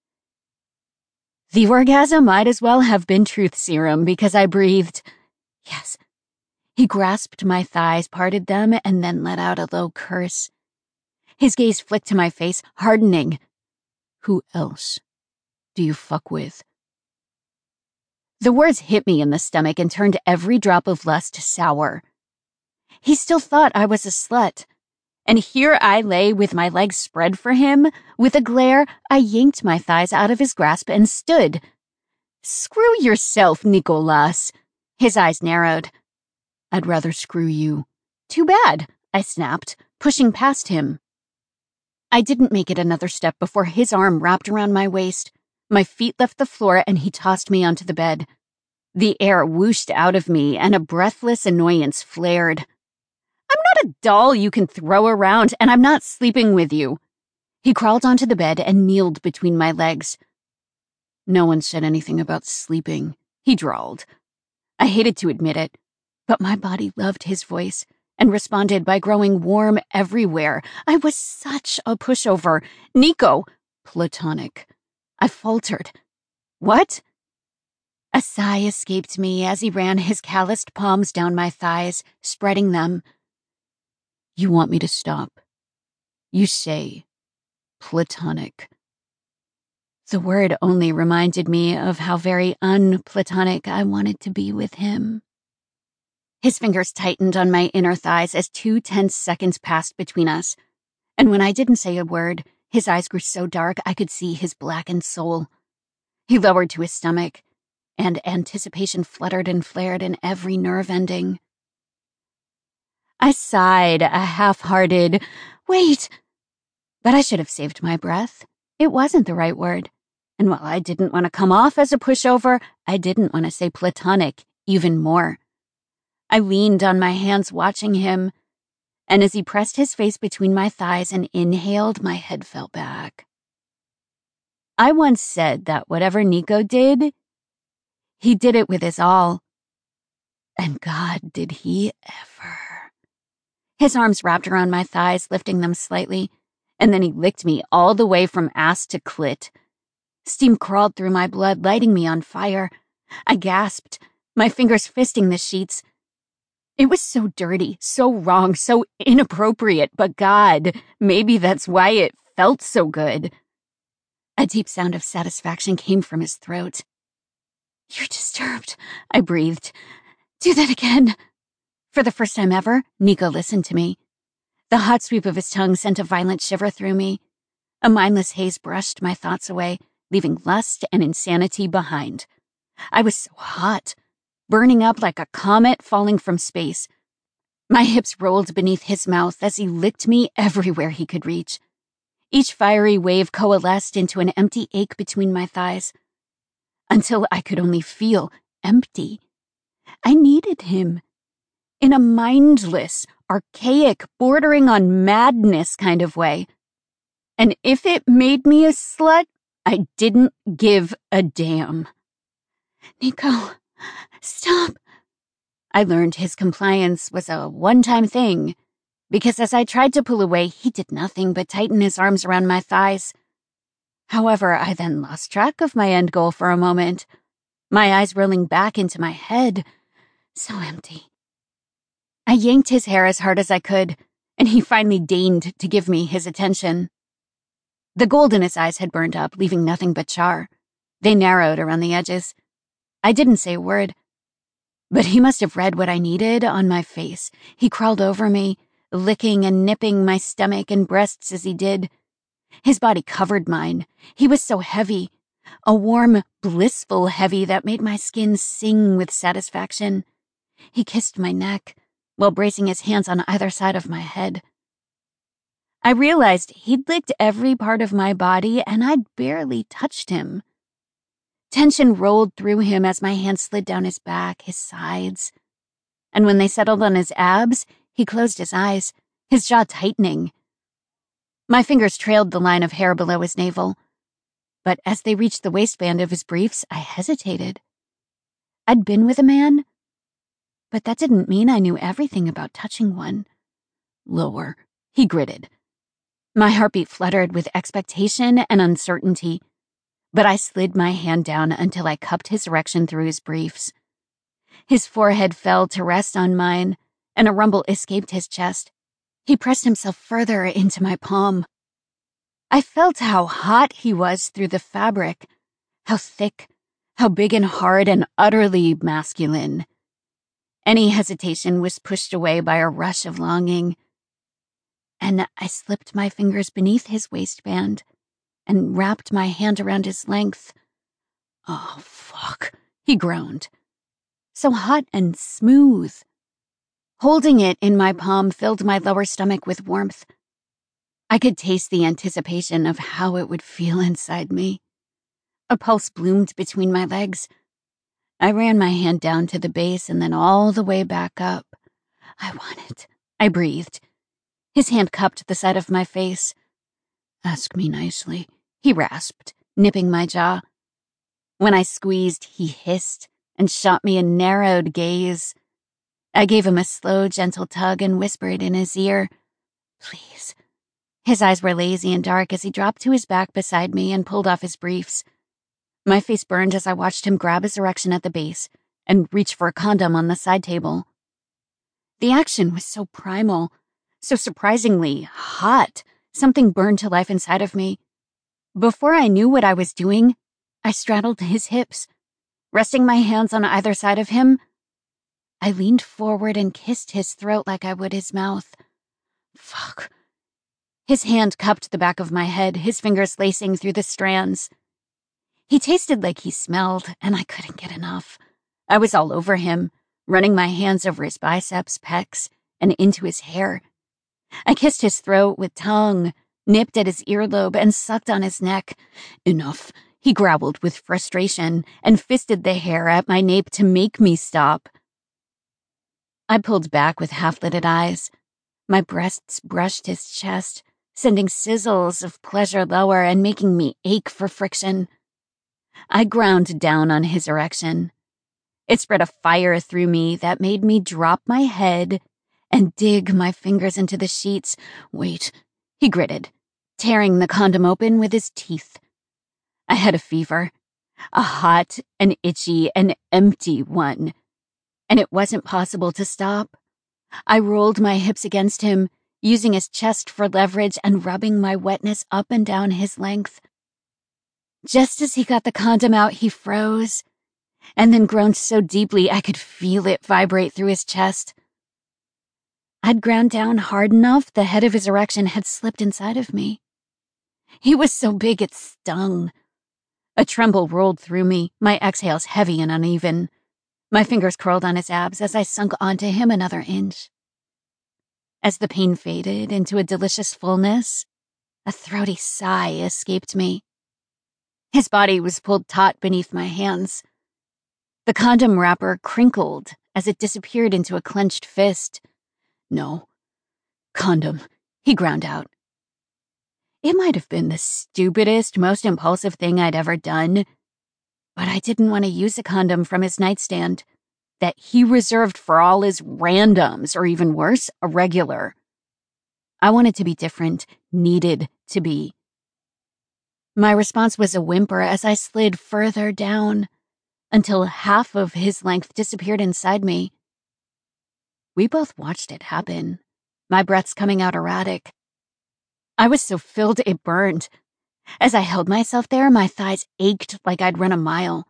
The orgasm might as well have been truth serum because I breathed. Yes. He grasped my thighs, parted them, and then let out a low curse. His gaze flicked to my face, hardening. Who else do you fuck with? The words hit me in the stomach and turned every drop of lust sour. He still thought I was a slut. And here I lay with my legs spread for him. With a glare, I yanked my thighs out of his grasp and stood. Screw yourself, Nicolas. His eyes narrowed. I'd rather screw you. Too bad, I snapped, pushing past him. I didn't make it another step before his arm wrapped around my waist. My feet left the floor and he tossed me onto the bed. The air whooshed out of me and a breathless annoyance flared. I'm not a doll you can throw around, and I'm not sleeping with you. He crawled onto the bed and kneeled between my legs. No one said anything about sleeping, he drawled. I hated to admit it, but my body loved his voice and responded by growing warm everywhere. I was such a pushover. Nico. Platonic. I faltered. What? A sigh escaped me as he ran his calloused palms down my thighs, spreading them. You want me to stop. You say platonic. The word only reminded me of how very unplatonic I wanted to be with him. His fingers tightened on my inner thighs as 2 tense seconds passed between us. And when I didn't say a word, his eyes grew so dark I could see his blackened soul. He lowered to his stomach, and anticipation fluttered and flared in every nerve ending. I sighed a half-hearted, wait, but I should have saved my breath. It wasn't the right word. And while I didn't want to come off as a pushover, I didn't want to say platonic even more. I leaned on my hands watching him, and as he pressed his face between my thighs and inhaled, my head fell back. I once said that whatever Nico did, he did it with his all. And God, did he ever. His arms wrapped around my thighs, lifting them slightly, and then he licked me all the way from ass to clit. Steam crawled through my blood, lighting me on fire. I gasped, my fingers fisting the sheets. It was so dirty, so wrong, so inappropriate, but God, maybe that's why it felt so good. A deep sound of satisfaction came from his throat. You're disturbed, I breathed. Do that again. For the first time ever, Nico listened to me. The hot sweep of his tongue sent a violent shiver through me. A mindless haze brushed my thoughts away, leaving lust and insanity behind. I was so hot, burning up like a comet falling from space. My hips rolled beneath his mouth as he licked me everywhere he could reach. Each fiery wave coalesced into an empty ache between my thighs, until I could only feel empty. I needed him. In a mindless, archaic, bordering on madness kind of way. And if it made me a slut, I didn't give a damn. Nico, stop. I learned his compliance was a one-time thing, because as I tried to pull away, he did nothing but tighten his arms around my thighs. However, I then lost track of my end goal for a moment, my eyes rolling back into my head, so empty. I yanked his hair as hard as I could, and he finally deigned to give me his attention. The gold in his eyes had burned up, leaving nothing but char. They narrowed around the edges. I didn't say a word, but he must have read what I needed on my face. He crawled over me, licking and nipping my stomach and breasts as he did. His body covered mine. He was so heavy, a warm, blissful heavy that made my skin sing with satisfaction. He kissed my neck, while bracing his hands on either side of my head. I realized he'd licked every part of my body, and I'd barely touched him. Tension rolled through him as my hands slid down his back, his sides. And when they settled on his abs, he closed his eyes, his jaw tightening. My fingers trailed the line of hair below his navel, but as they reached the waistband of his briefs, I hesitated. I'd been with a man, but that didn't mean I knew everything about touching one. Lower, he gritted. My heartbeat fluttered with expectation and uncertainty, but I slid my hand down until I cupped his erection through his briefs. His forehead fell to rest on mine, and a rumble escaped his chest. He pressed himself further into my palm. I felt how hot he was through the fabric, how thick, how big and hard and utterly masculine. Any hesitation was pushed away by a rush of longing. And I slipped my fingers beneath his waistband and wrapped my hand around his length. Oh, fuck, he groaned. So hot and smooth. Holding it in my palm filled my lower stomach with warmth. I could taste the anticipation of how it would feel inside me. A pulse bloomed between my legs. I ran my hand down to the base and then all the way back up. I want it, I breathed. His hand cupped the side of my face. Ask me nicely, he rasped, nipping my jaw. When I squeezed, he hissed and shot me a narrowed gaze. I gave him a slow, gentle tug and whispered in his ear, Please. His eyes were lazy and dark as he dropped to his back beside me and pulled off his briefs. My face burned as I watched him grab his erection at the base and reach for a condom on the side table. The action was so primal, so surprisingly hot. Something burned to life inside of me. Before I knew what I was doing, I straddled his hips. Resting my hands on either side of him, I leaned forward and kissed his throat like I would his mouth. Fuck. His hand cupped the back of my head, his fingers lacing through the strands. He tasted like he smelled, and I couldn't get enough. I was all over him, running my hands over his biceps, pecs, and into his hair. I kissed his throat with tongue, nipped at his earlobe, and sucked on his neck. Enough, he growled with frustration and fisted the hair at my nape to make me stop. I pulled back with half-lidded eyes. My breasts brushed his chest, sending sizzles of pleasure lower and making me ache for friction. I ground down on his erection. It spread a fire through me that made me drop my head and dig my fingers into the sheets. Wait, he gritted, tearing the condom open with his teeth. I had a fever, a hot, an itchy, an empty one, and it wasn't possible to stop. I rolled my hips against him, using his chest for leverage and rubbing my wetness up and down his length. Just as he got the condom out, he froze, and then groaned so deeply I could feel it vibrate through his chest. I'd ground down hard enough the head of his erection had slipped inside of me. He was so big it stung. A tremble rolled through me, my exhales heavy and uneven. My fingers curled on his abs as I sunk onto him another inch. As the pain faded into a delicious fullness, a throaty sigh escaped me. His body was pulled taut beneath my hands. The condom wrapper crinkled as it disappeared into a clenched fist. No. Condom, he ground out. It might have been the stupidest, most impulsive thing I'd ever done, but I didn't want to use a condom from his nightstand that he reserved for all his randoms, or even worse, a regular. I wanted to be different, needed to be. My response was a whimper as I slid further down until half of his length disappeared inside me. We both watched it happen, my breaths coming out erratic. I was so filled it burned. As I held myself there, my thighs ached like I'd run a mile.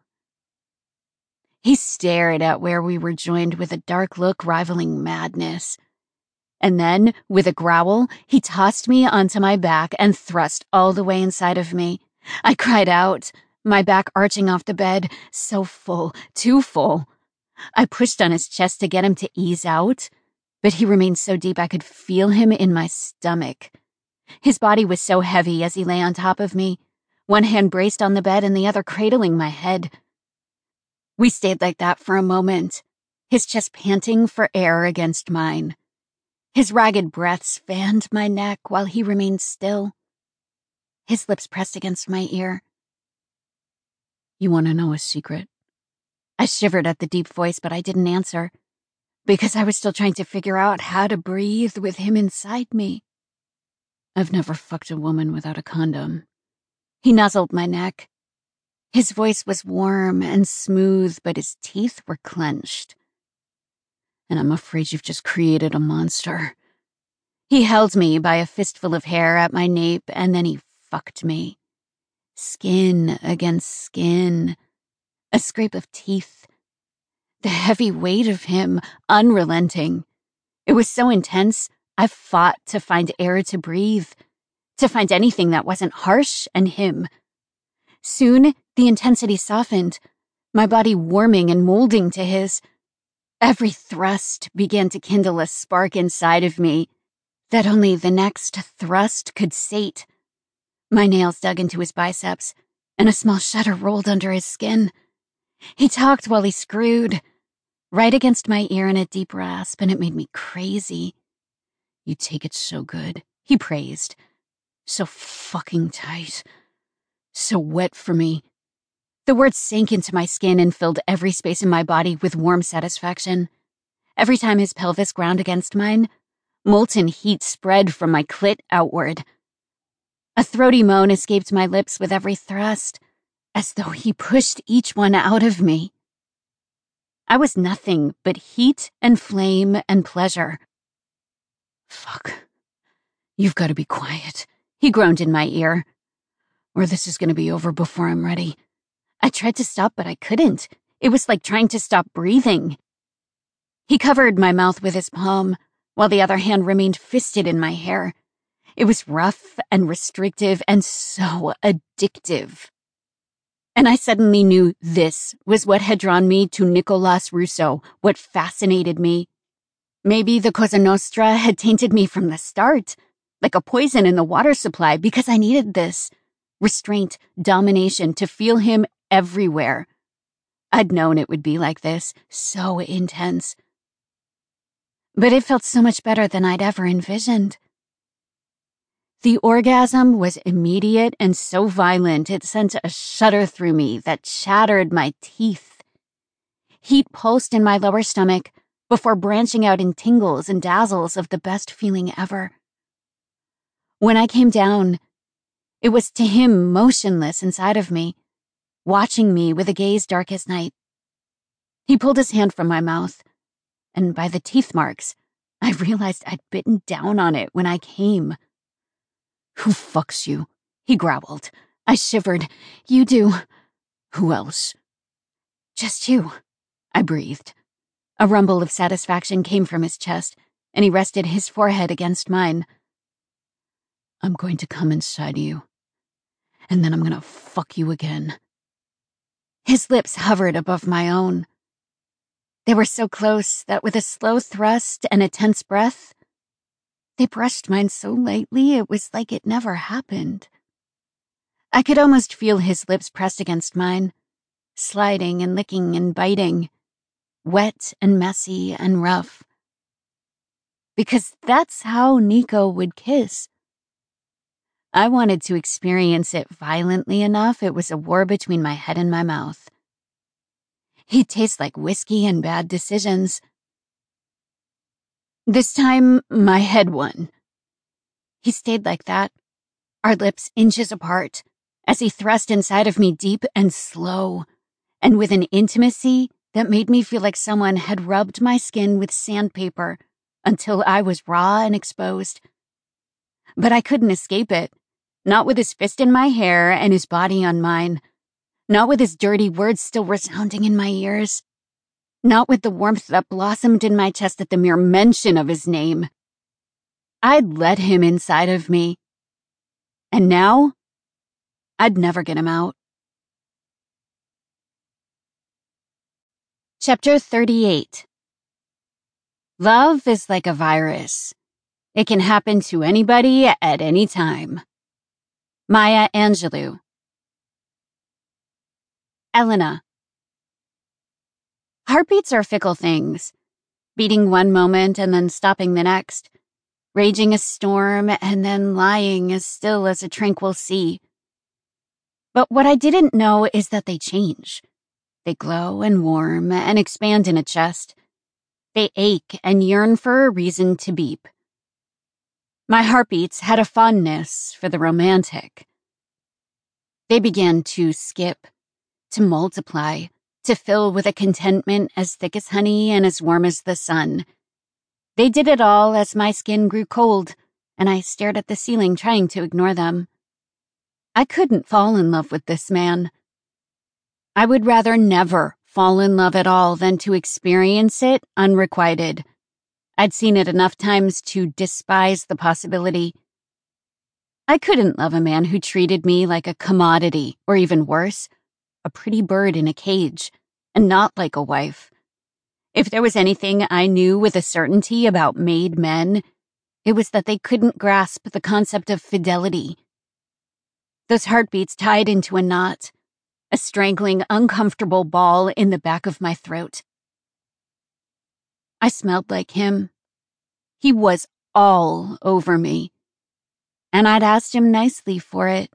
He stared at where we were joined with a dark look rivaling madness. And then, with a growl, he tossed me onto my back and thrust all the way inside of me. I cried out, my back arching off the bed, so full, too full. I pushed on his chest to get him to ease out, but he remained so deep I could feel him in my stomach. His body was so heavy as he lay on top of me, one hand braced on the bed and the other cradling my head. We stayed like that for a moment, his chest panting for air against mine. His ragged breaths fanned my neck while he remained still. His lips pressed against my ear. You want to know a secret? I shivered at the deep voice, but I didn't answer, because I was still trying to figure out how to breathe with him inside me. I've never fucked a woman without a condom. He nuzzled my neck. His voice was warm and smooth, but his teeth were clenched. And I'm afraid you've just created a monster. He held me by a fistful of hair at my nape, and then he fucked me. Skin against skin. A scrape of teeth. The heavy weight of him, unrelenting. It was so intense, I fought to find air to breathe, to find anything that wasn't harsh and him. Soon, the intensity softened, my body warming and molding to his. Every thrust began to kindle a spark inside of me that only the next thrust could sate. My nails dug into his biceps, and a small shudder rolled under his skin. He talked while he screwed, right against my ear in a deep rasp, and it made me crazy. You take it so good, he praised. So fucking tight. So wet for me. The words sank into my skin and filled every space in my body with warm satisfaction. Every time his pelvis ground against mine, molten heat spread from my clit outward. A throaty moan escaped my lips with every thrust, as though he pushed each one out of me. I was nothing but heat and flame and pleasure. Fuck. You've got to be quiet, he groaned in my ear. Or this is going to be over before I'm ready. I tried to stop, but I couldn't. It was like trying to stop breathing. He covered my mouth with his palm, while the other hand remained fisted in my hair. It was rough and restrictive and so addictive. And I suddenly knew this was what had drawn me to Nicolas Rousseau, what fascinated me. Maybe the Cosa Nostra had tainted me from the start, like a poison in the water supply, because I needed this. Restraint, domination, to feel him everywhere. I'd known it would be like this, so intense. But it felt so much better than I'd ever envisioned. The orgasm was immediate and so violent it sent a shudder through me that shattered my teeth. Heat pulsed in my lower stomach before branching out in tingles and dazzles of the best feeling ever. When I came down, it was to him motionless inside of me, watching me with a gaze dark as night. He pulled his hand from my mouth, and by the teeth marks, I realized I'd bitten down on it when I came. Who fucks you? He growled. I shivered. You do. Who else? Just you, I breathed. A rumble of satisfaction came from his chest, and he rested his forehead against mine. I'm going to come inside you, and then I'm going to fuck you again. His lips hovered above my own. They were so close that with a slow thrust and a tense breath, they brushed mine so lightly it was like it never happened. I could almost feel his lips pressed against mine, sliding and licking and biting, wet and messy and rough. Because that's how Nico would kiss. I wanted to experience it violently enough it was a war between my head and my mouth. He'd taste like whiskey and bad decisions. This time, my head won. He stayed like that, our lips inches apart, as he thrust inside of me deep and slow, and with an intimacy that made me feel like someone had rubbed my skin with sandpaper until I was raw and exposed. But I couldn't escape it, not with his fist in my hair and his body on mine, not with his dirty words still resounding in my ears. Not with the warmth that blossomed in my chest at the mere mention of his name. I'd let him inside of me. And now, I'd never get him out. Chapter 38. Love is like a virus. It can happen to anybody at any time. Maya Angelou. Elena. Heartbeats are fickle things, beating one moment and then stopping the next, raging a storm and then lying as still as a tranquil sea. But what I didn't know is that they change. They glow and warm and expand in a chest. They ache and yearn for a reason to beep. My heartbeats had a fondness for the romantic. They began to skip, to multiply, to fill with a contentment as thick as honey and as warm as the sun. They did it all as my skin grew cold, and I stared at the ceiling trying to ignore them. I couldn't fall in love with this man. I would rather never fall in love at all than to experience it unrequited. I'd seen it enough times to despise the possibility. I couldn't love a man who treated me like a commodity, or even worse, a pretty bird in a cage, and not like a wife. If there was anything I knew with a certainty about made men, it was that they couldn't grasp the concept of fidelity. Those heartbeats tied into a knot, a strangling, uncomfortable ball in the back of my throat. I smelled like him. He was all over me, and I'd asked him nicely for it.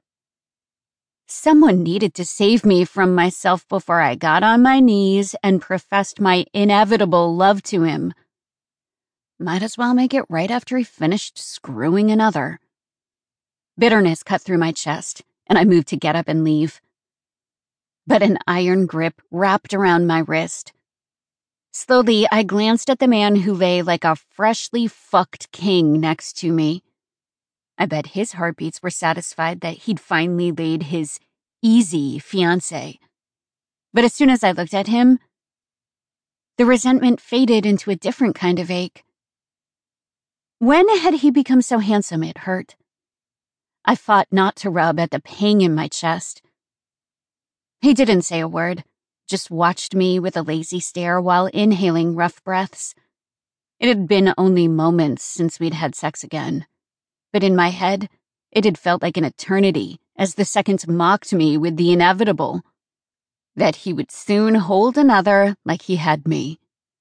Someone needed to save me from myself before I got on my knees and professed my inevitable love to him. Might as well make it right after he finished screwing another. Bitterness cut through my chest, and I moved to get up and leave. But an iron grip wrapped around my wrist. Slowly, I glanced at the man who lay like a freshly fucked king next to me. I bet his heartbeats were satisfied that he'd finally laid his easy fiancé. But as soon as I looked at him, the resentment faded into a different kind of ache. When had he become so handsome it hurt? I fought not to rub at the pang in my chest. He didn't say a word, just watched me with a lazy stare while inhaling rough breaths. It had been only moments since we'd had sex again. But in my head, it had felt like an eternity as the seconds mocked me with the inevitable, that he would soon hold another like he had me.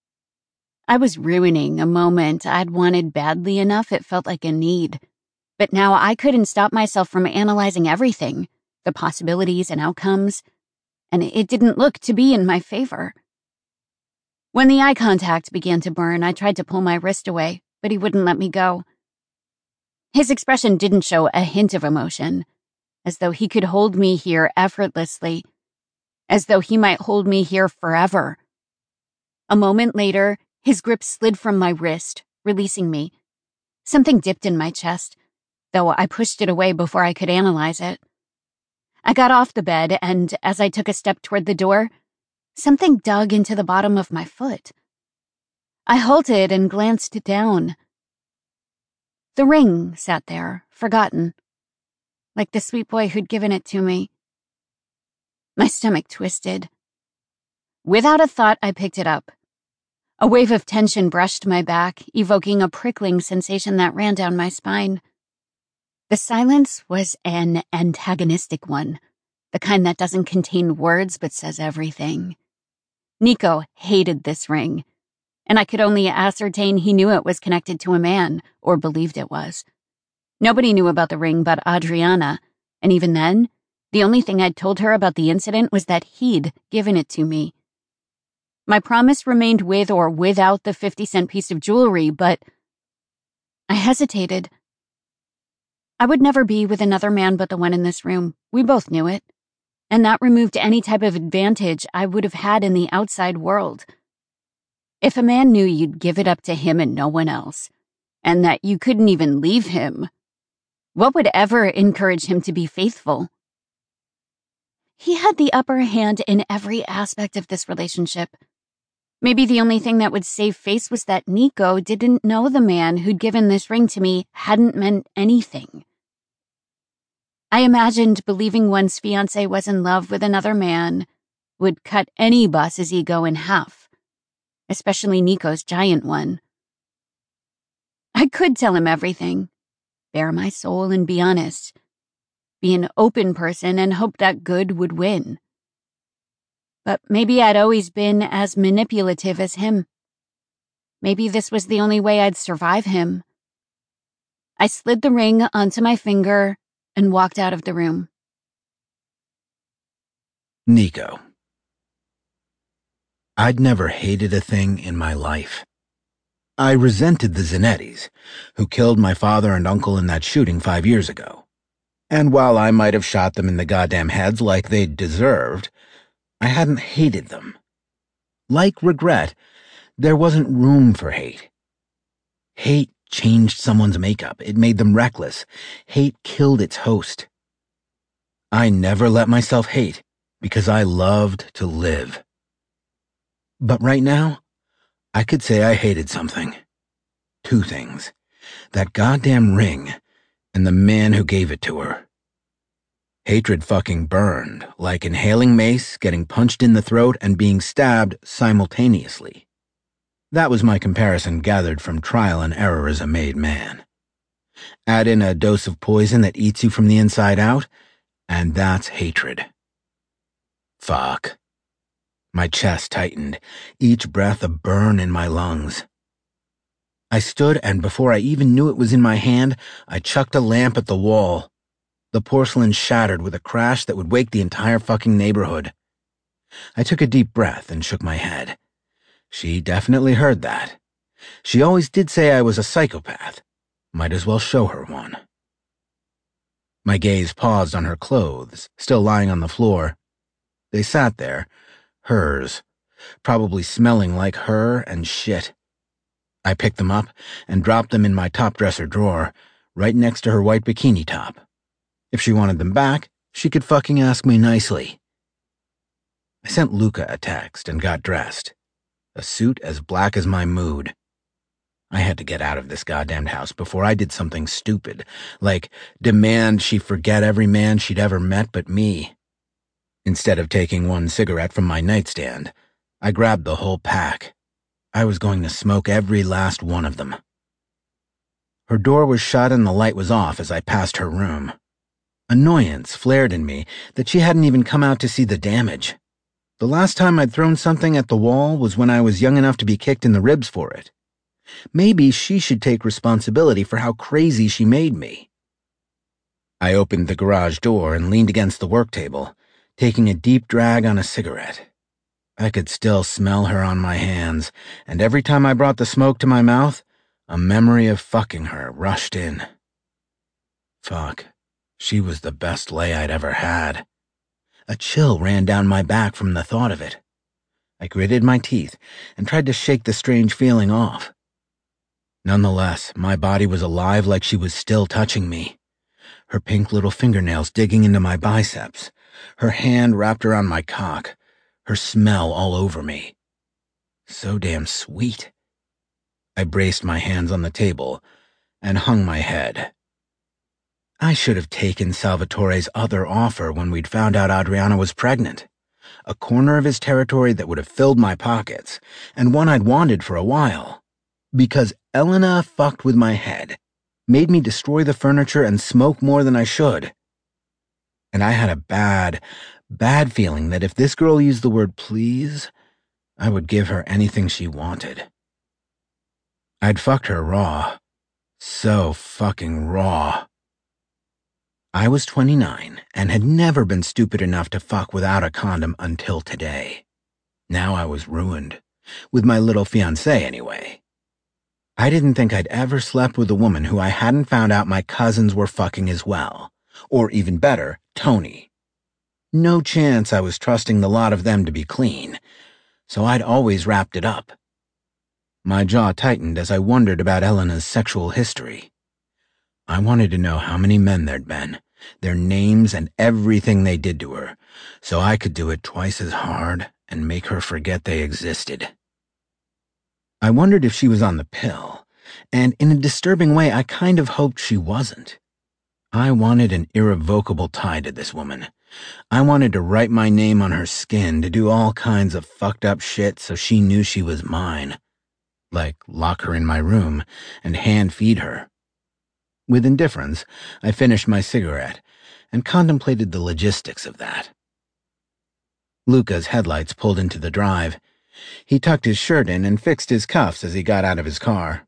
I was ruining a moment I'd wanted badly enough it felt like a need, but now I couldn't stop myself from analyzing everything, the possibilities and outcomes, and it didn't look to be in my favor. When the eye contact began to burn, I tried to pull my wrist away, but he wouldn't let me go. His expression didn't show a hint of emotion, as though he could hold me here effortlessly, as though he might hold me here forever. A moment later, his grip slid from my wrist, releasing me. Something dipped in my chest, though I pushed it away before I could analyze it. I got off the bed, and as I took a step toward the door, something dug into the bottom of my foot. I halted and glanced down. The ring sat there, forgotten, like the sweet boy who'd given it to me. My stomach twisted. Without a thought, I picked it up. A wave of tension brushed my back, evoking a prickling sensation that ran down my spine. The silence was an antagonistic one, the kind that doesn't contain words but says everything. Nico hated this ring, and I could only ascertain he knew it was connected to a man, or believed it was. Nobody knew about the ring but Adriana, and even then, the only thing I'd told her about the incident was that he'd given it to me. My promise remained with or without the 50-cent piece of jewelry, but I hesitated. I would never be with another man but the one in this room. We both knew it. And that removed any type of advantage I would have had in the outside world. If a man knew you'd give it up to him and no one else, and that you couldn't even leave him, what would ever encourage him to be faithful? He had the upper hand in every aspect of this relationship. Maybe the only thing that would save face was that Nico didn't know the man who'd given this ring to me hadn't meant anything. I imagined believing one's fiancé was in love with another man would cut any boss's ego in half, especially Nico's giant one. I could tell him everything, bare my soul and be honest, be an open person and hope that good would win. But maybe I'd always been as manipulative as him. Maybe this was the only way I'd survive him. I slid the ring onto my finger and walked out of the room. Nico. I'd never hated a thing in my life. I resented the Zanettis, who killed my father and uncle in that shooting 5 years ago. And while I might have shot them in the goddamn heads like they'd deserved, I hadn't hated them. Like regret, there wasn't room for hate. Hate changed someone's makeup. It made them reckless. Hate killed its host. I never let myself hate because I loved to live. But right now, I could say I hated something. 2 things. That goddamn ring and the man who gave it to her. Hatred fucking burned, like inhaling mace, getting punched in the throat, and being stabbed simultaneously. That was my comparison gathered from trial and error as a made man. Add in a dose of poison that eats you from the inside out, and that's hatred. Fuck. My chest tightened, each breath a burn in my lungs. I stood, and before I even knew it was in my hand, I chucked a lamp at the wall. The porcelain shattered with a crash that would wake the entire fucking neighborhood. I took a deep breath and shook my head. She definitely heard that. She always did say I was a psychopath. Might as well show her one. My gaze paused on her clothes, still lying on the floor. They sat there, hers, probably smelling like her and shit. I picked them up and dropped them in my top dresser drawer, right next to her white bikini top. If she wanted them back, she could fucking ask me nicely. I sent Luca a text and got dressed. A suit as black as my mood. I had to get out of this goddamned house before I did something stupid, like demand she forget every man she'd ever met but me. Instead of taking 1 cigarette from my nightstand, I grabbed the whole pack. I was going to smoke every last one of them. Her door was shut and the light was off as I passed her room. Annoyance flared in me that she hadn't even come out to see the damage. The last time I'd thrown something at the wall was when I was young enough to be kicked in the ribs for it. Maybe she should take responsibility for how crazy she made me. I opened the garage door and leaned against the work table, taking a deep drag on a cigarette. I could still smell her on my hands, and every time I brought the smoke to my mouth, a memory of fucking her rushed in. Fuck. She was the best lay I'd ever had. A chill ran down my back from the thought of it. I gritted my teeth and tried to shake the strange feeling off. Nonetheless, my body was alive like she was still touching me. Her pink little fingernails digging into my biceps, her hand wrapped around my cock, her smell all over me. So damn sweet. I braced my hands on the table and hung my head. I should have taken Salvatore's other offer when we'd found out Adriana was pregnant. A corner of his territory that would have filled my pockets, and one I'd wanted for a while. Because Elena fucked with my head, made me destroy the furniture and smoke more than I should. And I had a bad feeling that if this girl used the word please, I would give her anything she wanted. I'd fucked her raw. So fucking raw. I was 29 and had never been stupid enough to fuck without a condom until today. Now I was ruined. With my little fiancé, anyway. I didn't think I'd ever slept with a woman who I hadn't found out my cousins were fucking as well. Or even better, Tony. No chance I was trusting the lot of them to be clean, so I'd always wrapped it up. My jaw tightened as I wondered about Elena's sexual history. I wanted to know how many men there'd been, their names and everything they did to her, so I could do it twice as hard and make her forget they existed. I wondered if she was on the pill, and in a disturbing way I kind of hoped she wasn't. I wanted an irrevocable tie to this woman. I wanted to write my name on her skin, to do all kinds of fucked up shit so she knew she was mine. Like lock her in my room and hand feed her. With indifference, I finished my cigarette and contemplated the logistics of that. Luca's headlights pulled into the drive. He tucked his shirt in and fixed his cuffs as he got out of his car.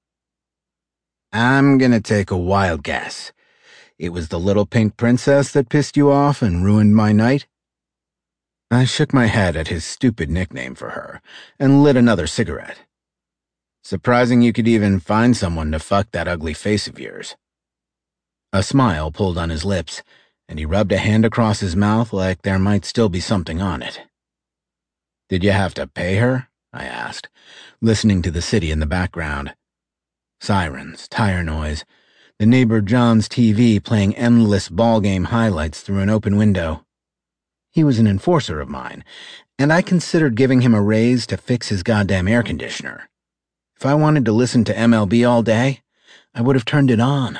I'm gonna take a wild guess. It was the little pink princess that pissed you off and ruined my night? I shook my head at his stupid nickname for her and lit another cigarette. Surprising you could even find someone to fuck that ugly face of yours. A smile pulled on his lips, and he rubbed a hand across his mouth like there might still be something on it. Did you have to pay her? I asked, listening to the city in the background. Sirens, tire noise, the neighbor John's TV playing endless ballgame highlights through an open window. He was an enforcer of mine, and I considered giving him a raise to fix his goddamn air conditioner. If I wanted to listen to MLB all day, I would have turned it on.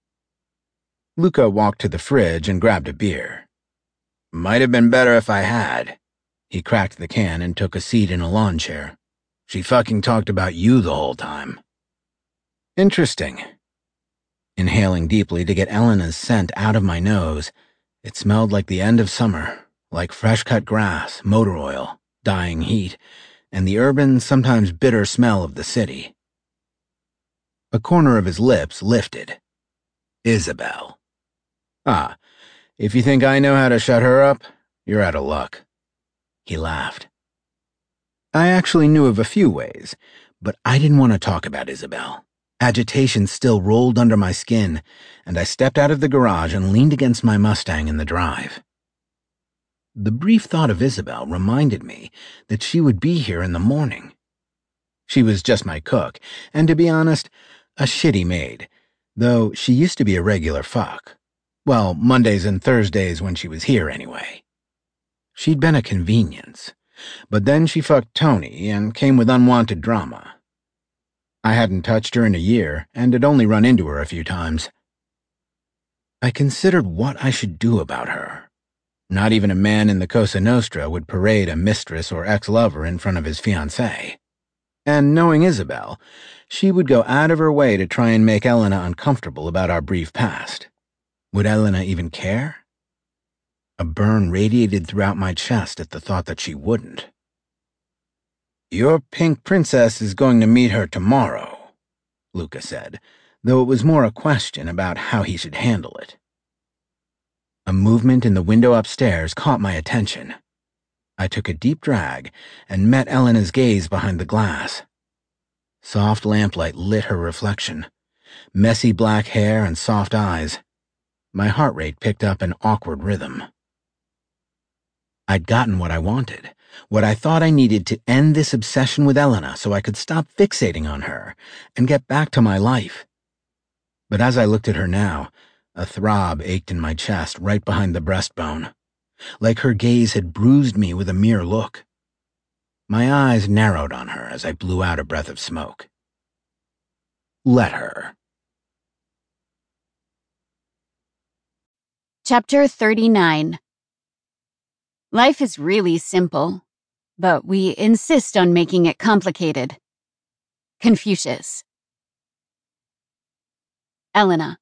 Luca walked to the fridge and grabbed a beer. Might have been better if I had. He cracked the can and took a seat in a lawn chair. She fucking talked about you the whole time. Interesting. Inhaling deeply to get Elena's scent out of my nose, it smelled like the end of summer. Like fresh-cut grass, motor oil, dying heat, and the urban, sometimes bitter smell of the city. A corner of his lips lifted. Isabel. Ah, if you think I know how to shut her up, you're out of luck. He laughed. I actually knew of a few ways, but I didn't want to talk about Isabel. Agitation still rolled under my skin, and I stepped out of the garage and leaned against my Mustang in the drive. The brief thought of Isabel reminded me that she would be here in the morning. She was just my cook, and to be honest, a shitty maid, though she used to be a regular fuck. Well, Mondays and Thursdays when she was here anyway. She'd been a convenience, but then she fucked Tony and came with unwanted drama. I hadn't touched her in a year and had only run into her a few times. I considered what I should do about her. Not even a man in the Cosa Nostra would parade a mistress or ex-lover in front of his fiancée. And knowing Isabel, she would go out of her way to try and make Elena uncomfortable about our brief past. Would Elena even care? A burn radiated throughout my chest at the thought that she wouldn't. Your pink princess is going to meet her tomorrow, Luca said, though it was more a question about how he should handle it. A movement in the window upstairs caught my attention. I took a deep drag and met Elena's gaze behind the glass. Soft lamplight lit her reflection. Messy black hair and soft eyes. My heart rate picked up an awkward rhythm. I'd gotten what I wanted, what I thought I needed to end this obsession with Elena so I could stop fixating on her and get back to my life. But as I looked at her now, a throb ached in my chest right behind the breastbone, like her gaze had bruised me with a mere look. My eyes narrowed on her as I blew out a breath of smoke. Let her. Chapter 39. Life is really simple, but we insist on making it complicated. Confucius. Elena.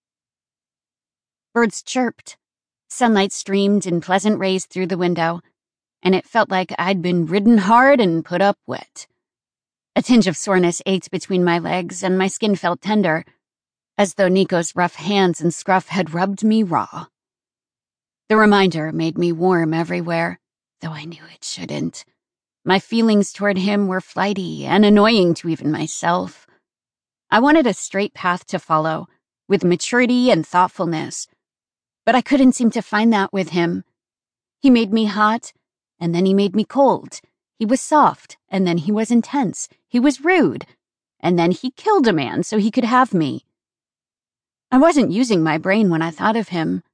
Birds chirped. Sunlight streamed in pleasant rays through the window, and it felt like I'd been ridden hard and put up wet. A tinge of soreness ached between my legs, and my skin felt tender, as though Nico's rough hands and scruff had rubbed me raw. The reminder made me warm everywhere, though I knew it shouldn't. My feelings toward him were flighty and annoying to even myself. I wanted a straight path to follow, with maturity and thoughtfulness, but I couldn't seem to find that with him. He made me hot, and then he made me cold. He was soft, and then he was intense. He was rude, and then he killed a man so he could have me. I wasn't using my brain when I thought of him.